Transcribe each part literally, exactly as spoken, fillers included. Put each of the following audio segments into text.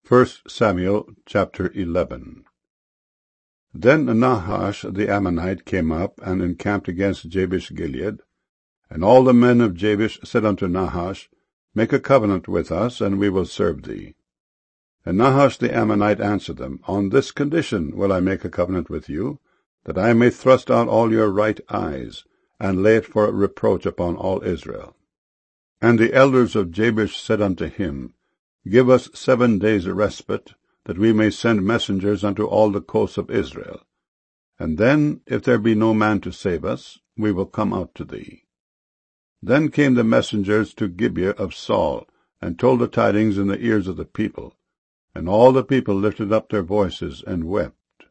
First Samuel chapter eleven. Then Nahash the Ammonite came up and encamped against Jabesh-Gilead. And all the men of Jabesh said unto Nahash, Make a covenant with us, and we will serve thee. And Nahash the Ammonite answered them, On this condition will I make a covenant with you, that I may thrust out all your right eyes, and lay it for a reproach upon all Israel. And the elders of Jabesh said unto him, Give us seven days' respite, that we may send messengers unto all the coasts of Israel. And then, if there be no man to save us, we will come out to thee. Then came the messengers to Gibeah of Saul, and told the tidings in the ears of the people. And all the people lifted up their voices and wept.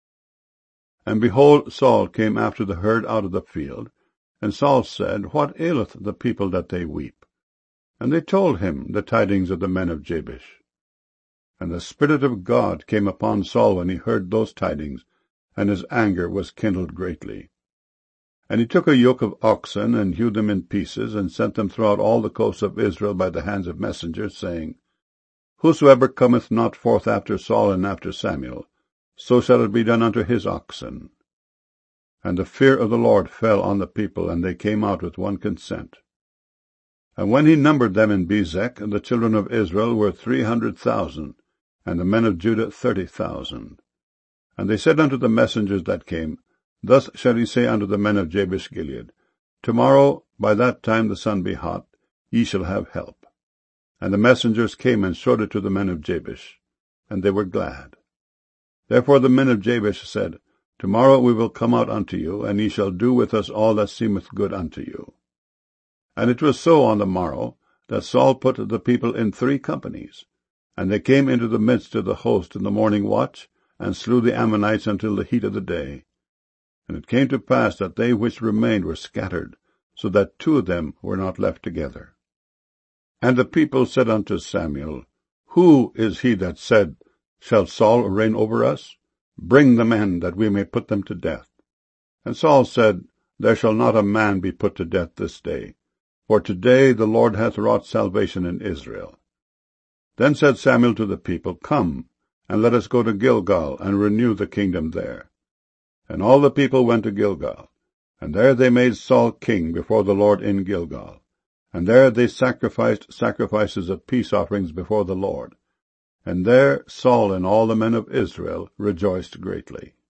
And behold, Saul came after the herd out of the field. And Saul said, What aileth the people that they weep? And they told him the tidings of the men of Jabesh. And the Spirit of God came upon Saul when he heard those tidings, and his anger was kindled greatly. And he took a yoke of oxen, and hewed them in pieces, and sent them throughout all the coasts of Israel by the hands of messengers, saying, Whosoever cometh not forth after Saul and after Samuel, so shall it be done unto his oxen. And the fear of the Lord fell on the people, and they came out with one consent. And when he numbered them in Bezek, the children of Israel were three hundred thousand, and the men of Judah thirty thousand. And they said unto the messengers that came, Thus shall ye say unto the men of Jabesh-Gilead, Tomorrow, by that time the sun be hot, ye shall have help. And the messengers came and showed it to the men of Jabesh, and they were glad. Therefore the men of Jabesh said, Tomorrow we will come out unto you, and ye shall do with us all that seemeth good unto you. And it was so on the morrow, that Saul put the people in three companies. And they came into the midst of the host in the morning watch, and slew the Ammonites until the heat of the day. And it came to pass that they which remained were scattered, so that two of them were not left together. And the people said unto Samuel, Who is he that said, Shall Saul reign over us? Bring the men, that we may put them to death. And Saul said, There shall not a man be put to death this day. For today the Lord hath wrought salvation in Israel. Then said Samuel to the people, Come, and let us go to Gilgal, and renew the kingdom there. And all the people went to Gilgal, and there they made Saul king before the Lord in Gilgal. And there they sacrificed sacrifices of peace offerings before the Lord. And there Saul and all the men of Israel rejoiced greatly.